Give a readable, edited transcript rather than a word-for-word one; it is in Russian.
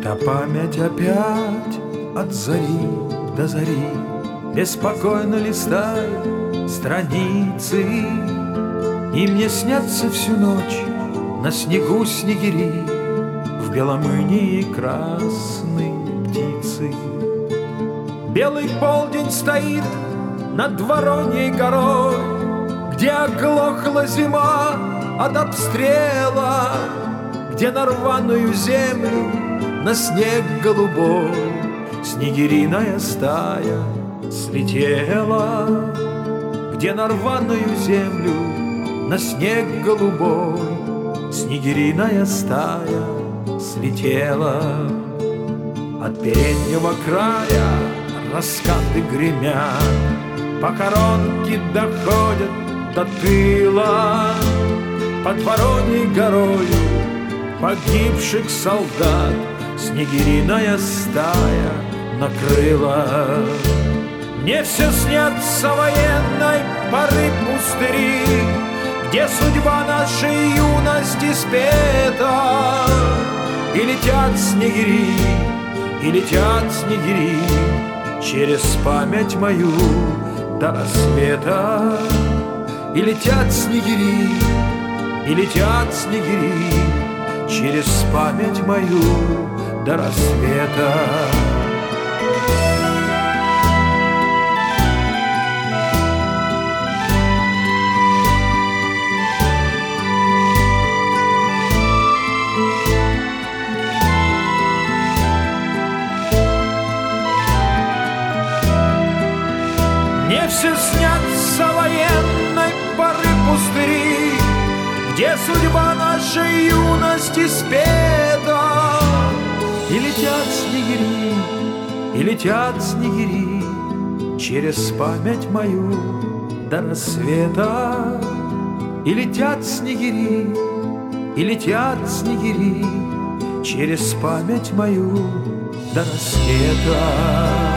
Та память опять от зари до зари беспокойно листает страницы, и мне снятся всю ночь на снегу снегири, в белом инии красные птицы. Белый полдень стоит над Вороньей горой, где оглохла зима от обстрела, где на рваную землю, на снег голубой снегириная стая слетела, где на рваную землю, на снег голубой снегириная стая слетела. От переднего края раскаты гремят, похоронки доходят до тыла. Под Вороньей горою погибших солдат снегириная стая накрыла. Мне все снятся военной поры пустыри, где судьба нашей юности спета. И летят снегири, и летят снегири через память мою до рассвета. И летят снегири, и летят снегири через память мою до рассвета. Мне все снятся военной поры пустыри, где судьба нашей юности спета. И летят снегири, и летят снегири через память мою до рассвета. И летят снегири, и летят снегири через память мою до рассвета.